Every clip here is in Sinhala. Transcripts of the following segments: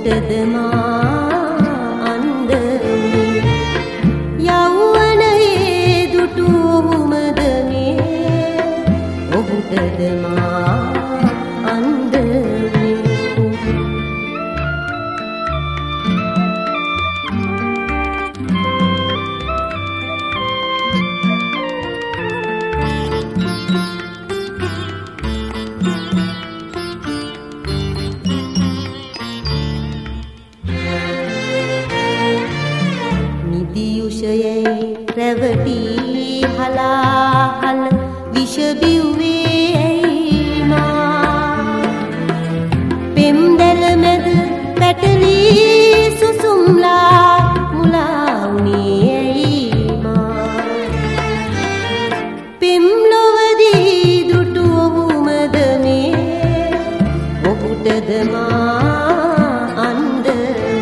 ඔහුටද මා අන්ධ වුනේ යෞවනයේ දුටු ඔහුමද මේ ඔහුටද මා අන්ධ වුනේ දියුෂයේ රැවටි හලාහල විෂ බිව්වේ ඇයි මා පෙම්දැල මැද පැටලී සුසුම්ලා මුලා වුණේ ඇයි මා පෙම්ලොවදී දුටු ඔහුමද මේ ඔහුටද මා අන්ධ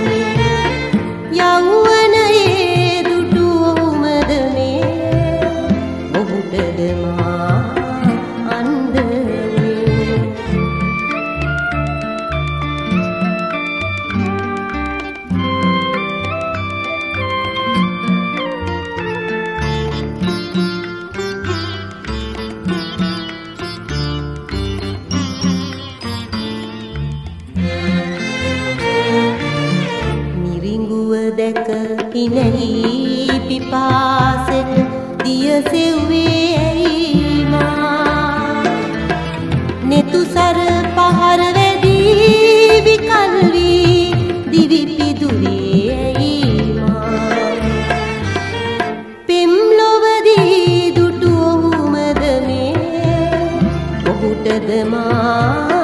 දැක ඉනෙහි පිපාසෙට දිය සෙව්වේ ඇයි මා නෙතුසර පහර වැදී විකල් වී දිවි පිදුවේ ඇයි මා පෙම්ලොවදී දුටු ඔහුමද මේ ඔහුටද මා